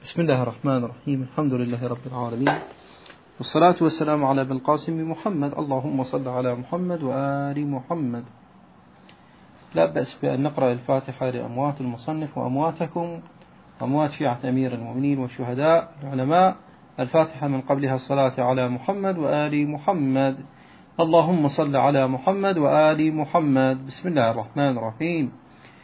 بسم الله الرحمن الرحيم. الحمد لله رب العالمين، والصلاة والسلام على ابن القاسم محمد. اللهم صل على محمد وآل محمد. لا بأس بأن نقرأ الفاتحة لأموات المصنف وأمواتكم، أموات شيعة أمير المؤمنين والشهداء العلماء. الفاتحة من قبلها الصلاة على محمد وآل محمد. اللهم صل على محمد وآل محمد. بسم الله الرحمن الرحيم.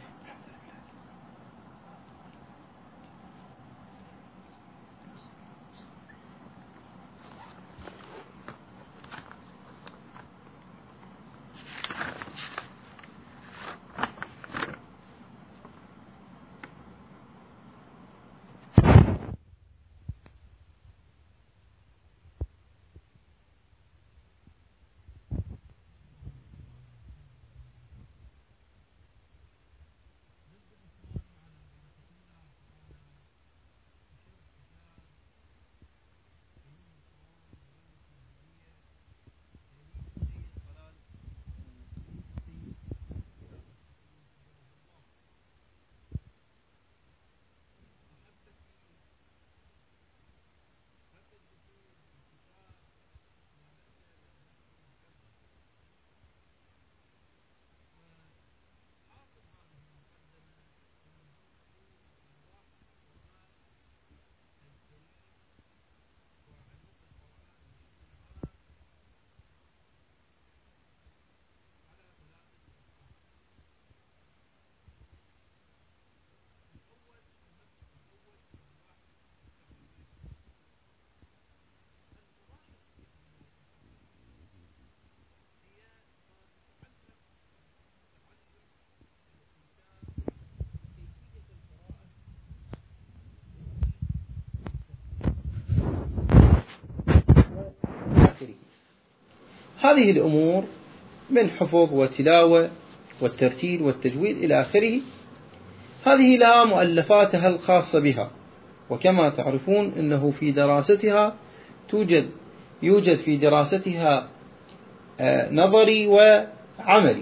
هذه الأمور من حفظ وتلاوة والترتيل والتجويد إلى آخره، هذه لها مؤلفاتها الخاصة بها، وكما تعرفون أنه في دراستها يوجد في دراستها نظري وعملي.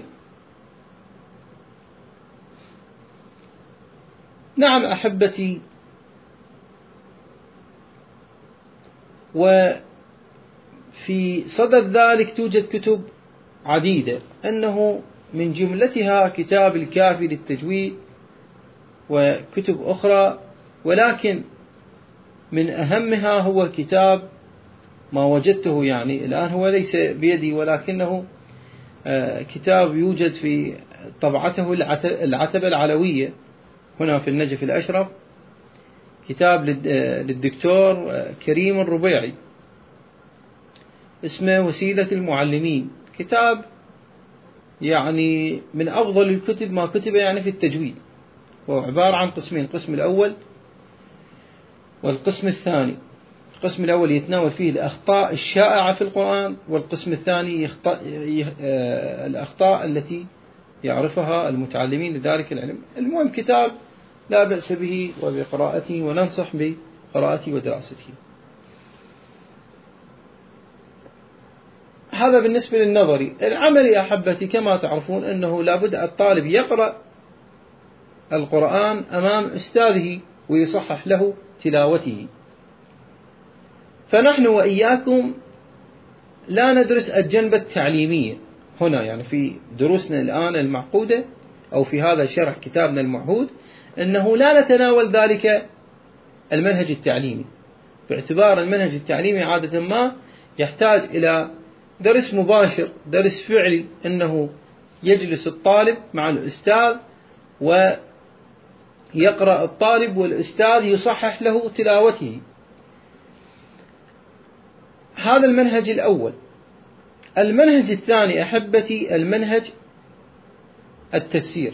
نعم أحبتي، وفي صدد ذلك توجد كتب عديدة، أنه من جملتها كتاب الكافي للتجويد وكتب أخرى، ولكن من أهمها هو كتاب ما وجدته، يعني الآن هو ليس بيدي، ولكنه كتاب يوجد في طبعته العتبة العلوية هنا في النجف الأشرف، كتاب للدكتور كريم الربيعي اسمه وسيلة المعلمين. كتاب يعني من أفضل الكتب ما كتب يعني في التجويد، هو عبارة عن قسمين، القسم الأول والقسم الثاني. القسم الأول يتناول فيه الأخطاء الشائعة في القرآن، والقسم الثاني الأخطاء التي يعرفها المتعلمين لذلك العلم. المهم كتاب لا بأس به وبقراءته، وننصح بقراءته ودراسته. هذا بالنسبة للنظري. العملي أحبتي كما تعرفون أنه لابد الطالب يقرأ القرآن أمام أستاذه ويصحح له تلاوته. فنحن وإياكم لا ندرس الجنبة التعليمية هنا، يعني في دروسنا الآن المعقودة أو في هذا شرح كتابنا المعهود، أنه لا نتناول ذلك المنهج التعليمي، باعتبار المنهج التعليمي عادة ما يحتاج إلى درس مباشر، درس فعلي، أنه يجلس الطالب مع الأستاذ ويقرأ الطالب والأستاذ يصحح له تلاوته. هذا المنهج الأول. المنهج الثاني أحبتي المنهج التفسير،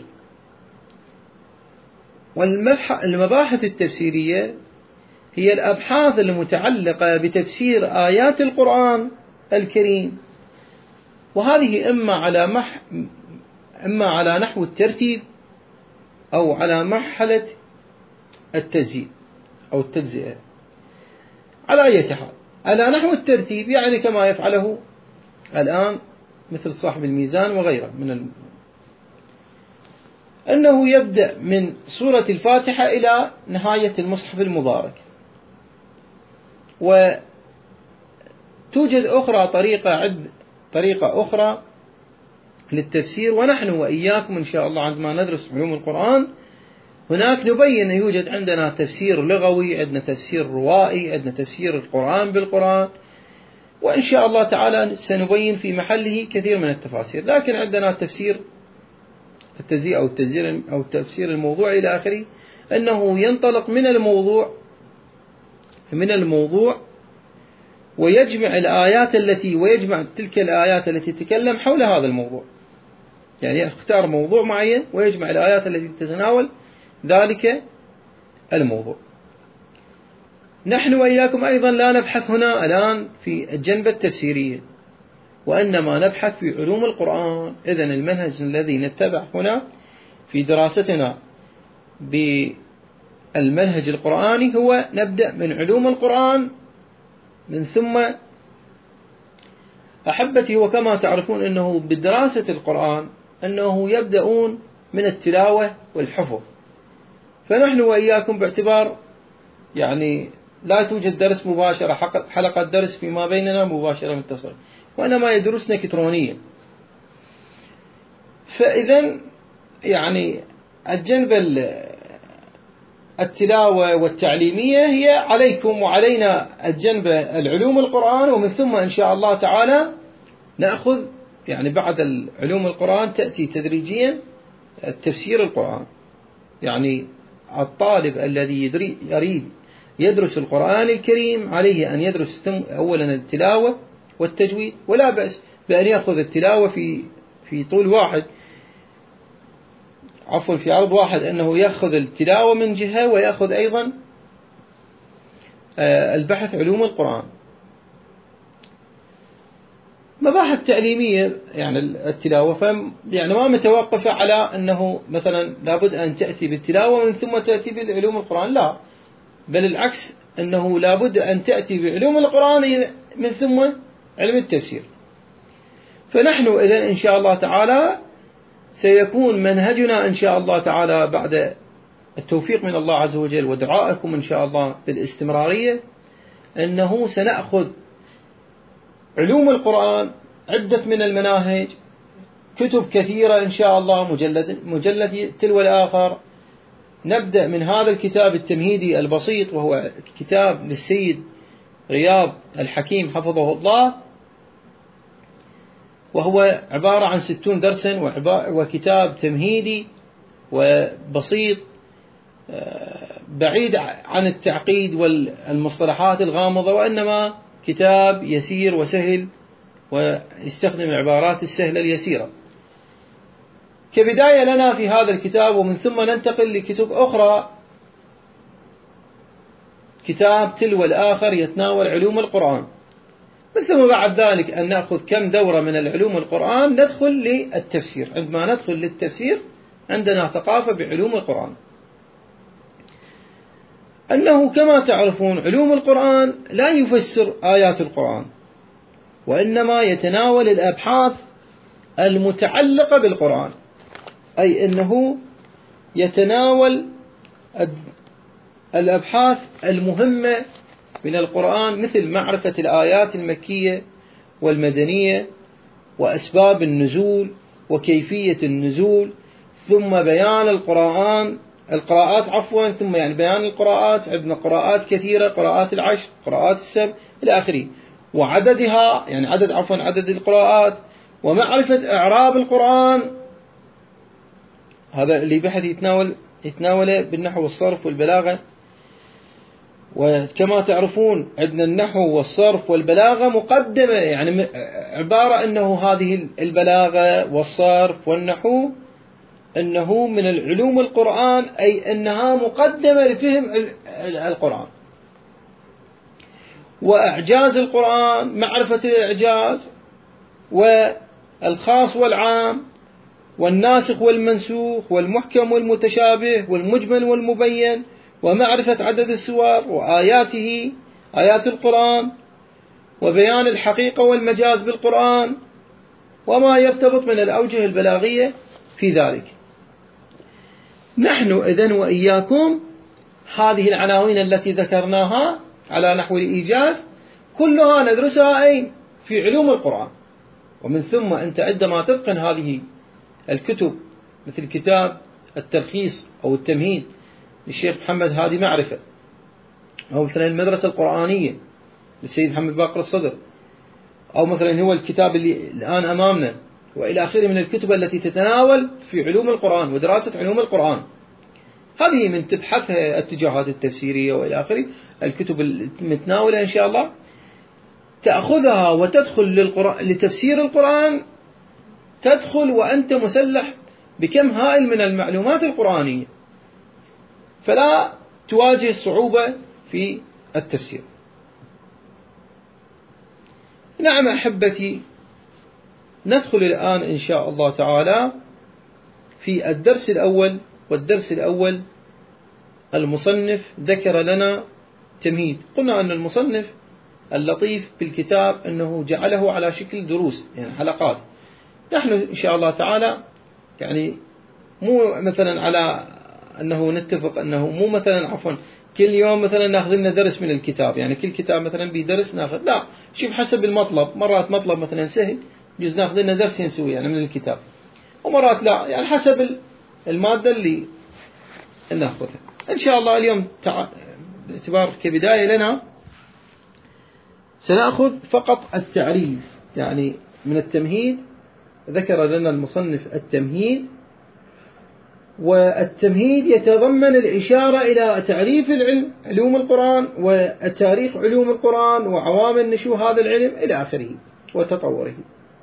والمباحث التفسيرية هي الأبحاث المتعلقة بتفسير آيات القرآن الكريم، وهذه إما على نحو الترتيب أو على مرحلة التزيين أو التجزئة. على أي حال، على نحو الترتيب يعني كما يفعله الآن مثل صاحب الميزان وغيره أنه يبدأ من سورة الفاتحة إلى نهاية المصحف المبارك، وتوجد طريقة أخرى للتفسير. ونحن وإياكم إن شاء الله عندما ندرس علوم القرآن هناك نبين يوجد عندنا تفسير لغوي، عندنا تفسير روائي، عندنا تفسير القرآن بالقرآن، وإن شاء الله تعالى سنبين في محله كثير من التفاسير. لكن عندنا تفسير التجزئة أو التفسير الموضوعي إلى آخره، أنه ينطلق من الموضوع ويجمع تلك الآيات التي تتكلم حول هذا الموضوع. يعني يختار موضوع معين ويجمع الآيات التي تتناول ذلك الموضوع. نحن وإياكم أيضا لا نبحث هنا الآن في الجنبة التفسيرية، وإنما نبحث في علوم القرآن. إذن المنهج الذي نتبع هنا في دراستنا بالمنهج القرآني هو نبدأ من علوم القرآن، من ثم أحبتي وكما تعرفون أنه بدراسة القرآن أنه يبدأون من التلاوة والحفظ. فنحن وإياكم باعتبار يعني لا توجد درس مباشرة، حلقة درس فيما بيننا مباشرة متصلة، وإنما يدرسنا إلكترونيا. فإذا يعني الجنبة التلاوة والتعليمية هي عليكم، وعلينا الجنبة العلوم القرآن، ومن ثم إن شاء الله تعالى نأخذ يعني بعد العلوم القرآن تأتي تدريجيا التفسير القرآن. يعني الطالب الذي يريد يدرس القرآن الكريم عليه أن يدرس أولا التلاوة والتجويد، ولا بأس بأن يأخذ التلاوة في طول واحد، في عرض واحد، أنه يأخذ التلاوة من جهة ويأخذ أيضا البحث علوم القرآن. مباحث تعليمية يعني التلاوة يعني ما متوقفة على أنه مثلا لابد أن تأتي بالتلاوة من ثم تأتي بالعلوم القرآن، لا، بل العكس، أنه لابد أن تأتي بعلوم القرآن من ثم علم التفسير. فنحن إذن إن شاء الله تعالى سيكون منهجنا إن شاء الله تعالى بعد التوفيق من الله عز وجل ودعائكم إن شاء الله بالاستمرارية، أنه سنأخذ علوم القرآن عدة من المناهج، كتب كثيرة إن شاء الله، مجلد تلو الآخر. نبدأ من هذا الكتاب التمهيدي البسيط، وهو كتاب للسيد غياض الحكيم حفظه الله، وهو عبارة عن 60 درسا، وكتاب تمهيدي وبسيط بعيد عن التعقيد والمصطلحات الغامضة، وإنما كتاب يسير وسهل ويستخدم العبارات السهلة اليسيرة كبداية لنا في هذا الكتاب. ومن ثم ننتقل لكتب أخرى، كتاب تلو الآخر يتناول علوم القرآن. من ثم بعد ذلك أن نأخذ كم دورة من العلوم القرآن ندخل للتفسير. عندما ندخل للتفسير عندنا ثقافة بعلوم القرآن، أنه كما تعرفون علوم القرآن لا يفسر آيات القرآن، وإنما يتناول الأبحاث المتعلقة بالقرآن، أي أنه يتناول الأبحاث المهمة من القرآن، مثل معرفة الآيات المكية والمدنية وأسباب النزول وكيفية النزول، ثم بيان القراءات ثم يعني بيان القراءات. عندنا قراءات كثيرة، قراءات العشر، قراءات السبع إلى آخره، وعددها يعني عدد القراءات، ومعرفة إعراب القرآن. هذا اللي بحث يتناوله بالنحو والصرف والبلاغة. وكما تعرفون عندنا النحو والصرف والبلاغة مقدمة، يعني عبارة أنه هذه البلاغة والصرف والنحو أنه من العلوم القرآن، أي أنها مقدمة لفهم القرآن. وإعجاز القرآن، معرفة الإعجاز والخاص والعام والناسخ والمنسوخ والمحكم والمتشابه والمجمل والمبين، ومعرفة عدد السور وآياته، آيات القرآن، وبيان الحقيقة والمجاز بالقرآن، وما يرتبط من الأوجه البلاغية في ذلك. نحن إذن وإياكم هذه العناوين التي ذكرناها على نحو الإيجاز كلها ندرسها أين؟ في علوم القرآن. ومن ثم أنت عندما تتقن هذه الكتب مثل كتاب التلخيص أو التمهيد للشيخ محمد هادي معرفة، أو مثلا المدرسة القرآنية للسيد محمد باقر الصدر، أو مثلا هو الكتاب اللي الآن أمامنا، وإلى آخره من الكتب التي تتناول في علوم القرآن ودراسة علوم القرآن. هذه من تبحثها الاتجاهات التفسيرية وإلى آخره، الكتب المتناولة إن شاء الله تأخذها وتدخل لتفسير القرآن، تدخل وأنت مسلح بكم هائل من المعلومات القرآنية، فلا تواجه صعوبة في التفسير. نعم أحبتي، ندخل الآن إن شاء الله تعالى في الدرس الأول. والدرس الأول المصنف ذكر لنا تمهيد. قلنا أن المصنف اللطيف بالكتاب أنه جعله على شكل دروس، يعني حلقات. نحن إن شاء الله تعالى يعني مو مثلا على أنه نتفق أنه مو مثلا عفوا كل يوم مثلا ناخذ لنا درس من الكتاب، يعني كل كتاب مثلا بدرس ناخذ، لا، شوف حسب المطلب. مرات مطلب مثلا سهل يجوز ناخذ لنا درس نسوي يعني من الكتاب، ومرات لا، يعني حسب المادة اللي ناخذها. إن شاء الله اليوم باعتبار كبداية لنا سنأخذ فقط التعريف، يعني من التمهيد ذكر لنا المصنف التمهيد، والتمهيد يتضمن الإشارة إلى تعريف العلم علوم القرآن وتاريخ علوم القرآن وعوامل نشوء هذا العلم إلى آخره وتطوره.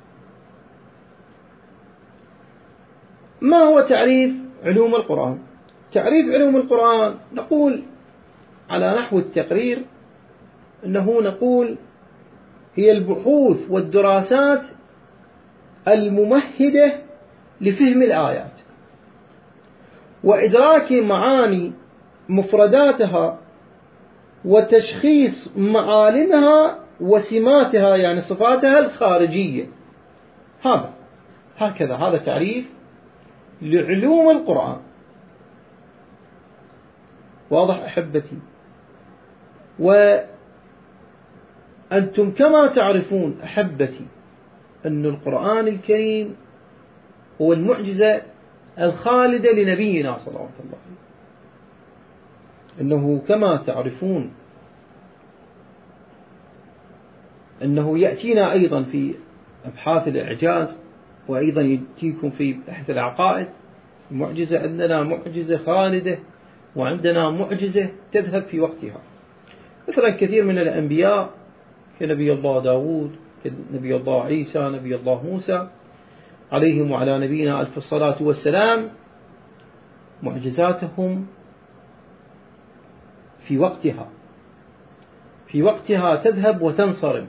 ما هو تعريف علوم القرآن؟ تعريف علوم القرآن نقول على نحو التقرير أنه نقول هي البحوث والدراسات الممهدة لفهم الآيات وإدراك معاني مفرداتها وتشخيص معالمها وسماتها، يعني صفاتها الخارجية. هذا تعريف لعلوم القرآن. واضح أحبتي؟ وأنتم كما تعرفون أحبتي أن القرآن الكريم هو المعجزة الخالدة لنبينا صلى الله عليه وسلم، أنه كما تعرفون أنه يأتينا أيضا في أبحاث الإعجاز، وأيضا يأتيكم في بحث العقائد معجزة. عندنا معجزة خالدة وعندنا معجزة تذهب في وقتها. مثلا كثير من الأنبياء كنبي الله داود، كنبي الله عيسى، نبي الله موسى عليهم وعلى نبينا ألف الصلاة والسلام، معجزاتهم في وقتها تذهب وتنصرم.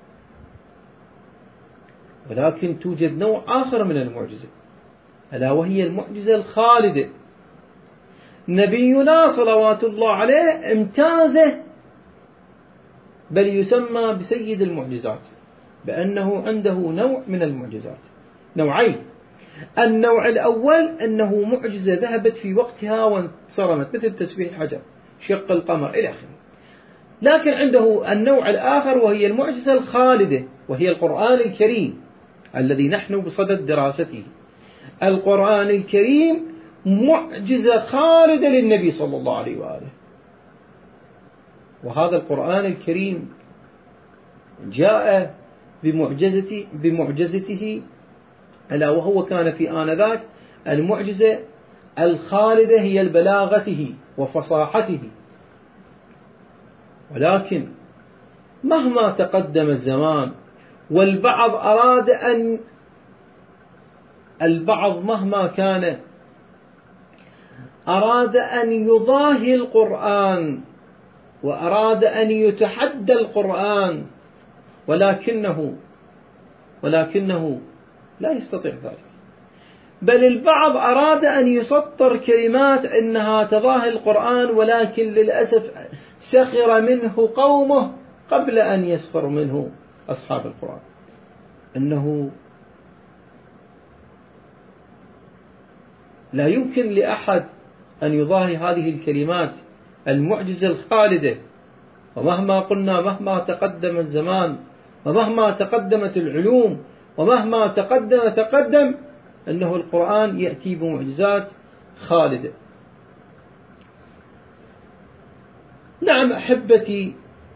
ولكن توجد نوع آخر من المعجزة، ألا وهي المعجزة الخالدة. نبينا صلوات الله عليه امتازه، بل يسمى بسيد المعجزات، بأنه عنده نوع من المعجزات، نوعين. النوع الأول أنه معجزة ذهبت في وقتها وانصرمت، مثل تسبيح الحجر، شق القمر إلى آخره. لكن عنده النوع الآخر وهي المعجزة الخالدة، وهي القرآن الكريم الذي نحن بصدد دراسته. القرآن الكريم معجزة خالدة للنبي صلى الله عليه وآله. وهذا القرآن الكريم جاء بمعجزته ألا وهو كان في آنذاك المعجزة الخالدة هي البلاغته وفصاحته. ولكن مهما تقدم الزمان البعض مهما كان أراد أن يضاهي القرآن وأراد أن يتحدى القرآن، ولكنه لا يستطيع ذلك. بل البعض أراد أن يسطر كلمات إنها تضاهي القرآن، ولكن للأسف سخر منه قومه قبل أن يسخر منه أصحاب القرآن. إنه لا يمكن لأحد أن يضاهي هذه الكلمات المعجزة الخالدة ومهما قلنا مهما تقدم الزمان ومهما تقدمت العلوم ومهما تقدم أنه القرآن يأتي بمعجزات خالدة. نعم أحبتي،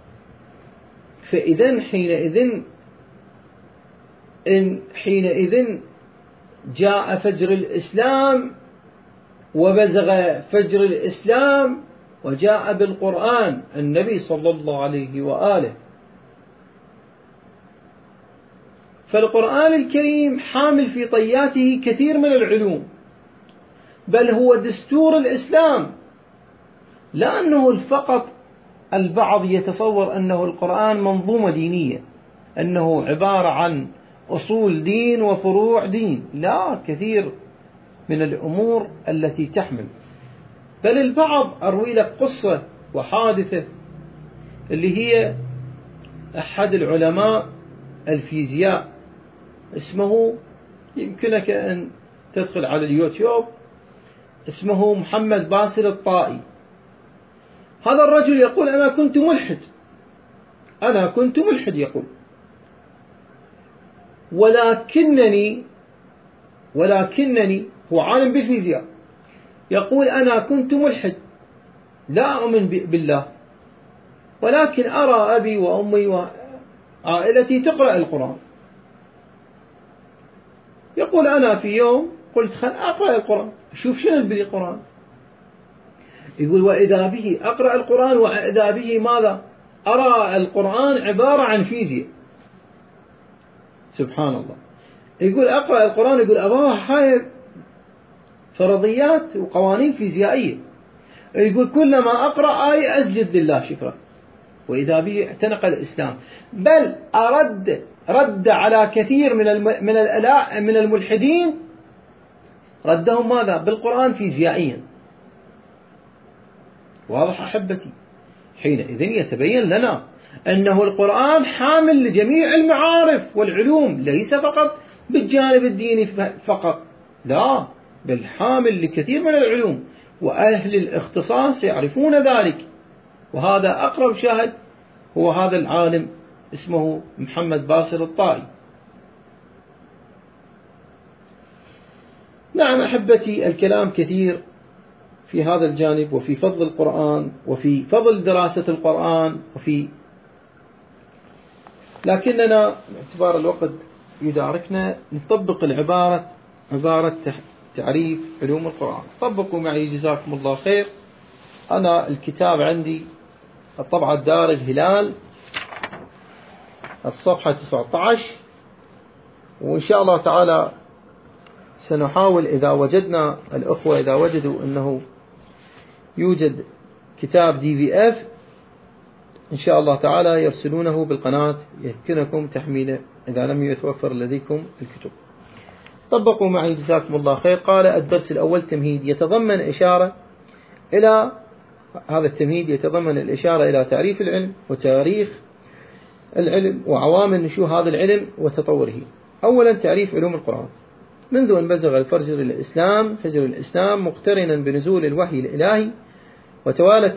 فإذا حينئذ جاء فجر الإسلام وبزغ فجر الإسلام وجاء بالقرآن النبي صلى الله عليه وآله. فالقرآن الكريم حامل في طياته كثير من العلوم، بل هو دستور الإسلام، لا أنه فقط البعض يتصور أنه القرآن منظومة دينية، أنه عبارة عن أصول دين وفروع دين، لا، كثير من الأمور التي تحمل. بل البعض أروي لك قصة وحادثة اللي هي أحد العلماء الفيزياء اسمه، يمكنك أن تدخل على اليوتيوب، اسمه محمد باسل الطائي. هذا الرجل يقول أنا كنت ملحد يقول، ولكنني هو عالم بالفيزياء، يقول أنا كنت ملحد لا أؤمن بالله، ولكن أرى أبي وأمي وعائلتي تقرأ القرآن. يقول أنا في يوم قلت خل أقرأ القرآن أشوف شنو بالقرآن. يقول وإذا به أقرأ القرآن وإذا به ماذا؟ أرى القرآن عبارة عن فيزياء. سبحان الله. يقول أقرأ القرآن، يقول أباه هاي فرضيات وقوانين فيزيائية. يقول كلما أقرأ آية أسجد لله شكرا، وإذا به اعتنق الإسلام. بل رد على كثير من الملحدين، ردهم ماذا؟ بالقرآن فيزيائيا. واضح أحبتي؟ حينئذ يتبين لنا أنه القرآن حامل لجميع المعارف والعلوم، ليس فقط بالجانب الديني فقط، لا، بل حامل لكثير من العلوم، وأهل الاختصاص يعرفون ذلك. وهذا أقرب شاهد هو هذا العالم اسمه محمد باسل الطائي. نعم أحبتي، الكلام كثير في هذا الجانب، وفي فضل القرآن، وفي فضل دراسة القرآن، لكننا باعتبار الوقت يداركنا نطبق عبارة تعريف علوم القرآن. طبقوا معي جزاكم الله خير. أنا الكتاب عندي الطبعة دار الهلال الصفحة 19، وإن شاء الله تعالى سنحاول إذا وجدنا الأخوة إذا وجدوا أنه يوجد كتاب DVF إن شاء الله تعالى يرسلونه بالقناة، يمكنكم تحميله إذا لم يتوفر لديكم الكتب. طبقوا معي جزاكم الله خير. قال الدرس الأول تمهيد يتضمن إشارة إلى هذا التمهيد يتضمن الإشارة إلى تعريف العلم وتاريخ العلم وعوامل نشوء هذا العلم وتطوره. أولا تعريف علوم القرآن. منذ أن بزغ الفجر الإسلام مقترنا بنزول الوحي الإلهي وتوالت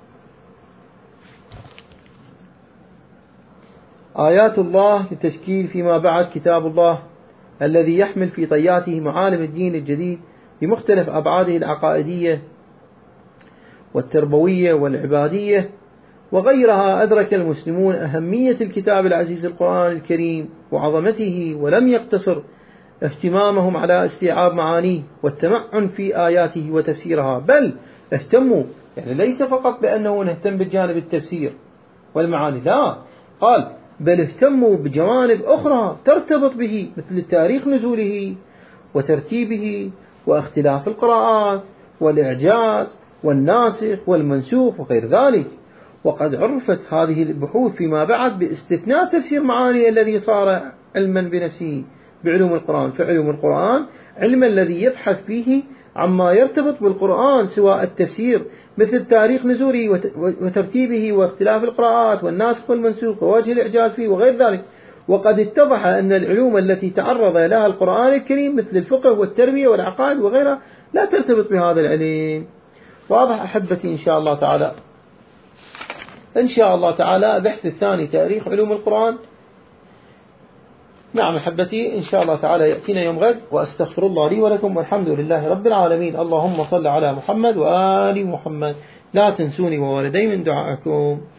آيات الله لتشكيل فيما بعد كتاب الله الذي يحمل في طياته معالم الدين الجديد بمختلف أبعاده العقائدية والتربوية والعبادية وغيرها. أدرك المسلمون أهمية الكتاب العزيز القرآن الكريم وعظمته، ولم يقتصر اهتمامهم على استيعاب معانيه والتمعن في آياته وتفسيرها، بل اهتموا، يعني ليس فقط بأنه نهتم بالجانب التفسير والمعاني، لا، قال بل اهتموا بجوانب أخرى ترتبط به، مثل تاريخ نزوله وترتيبه واختلاف القراءات والإعجاز والناسخ والمنسوخ وغير ذلك. وقد عرفت هذه البحوث فيما بعد باستثناء تفسير معاني الذي صار علما بنفسه بعلوم القرآن، فعلوم القرآن علم الذي يبحث فيه عما يرتبط بالقرآن سواء التفسير مثل تاريخ نزوله وترتيبه واختلاف القراءات والناسخ والمنسوخ ووجه الإعجاز فيه وغير ذلك. وقد اتضح أن العلوم التي تعرض لها القرآن الكريم مثل الفقه والتربية والعقائد وغيرها لا ترتبط بهذا العلم. واضح أحبتي إن شاء الله تعالى؟ إن شاء الله تعالى البحث الثاني تاريخ علوم القرآن. نعم أحبتي، إن شاء الله تعالى يأتينا يوم غد، وأستغفر الله لي ولكم، والحمد لله رب العالمين. اللهم صل على محمد وآل محمد. لا تنسوني ووالدي من دعائكم.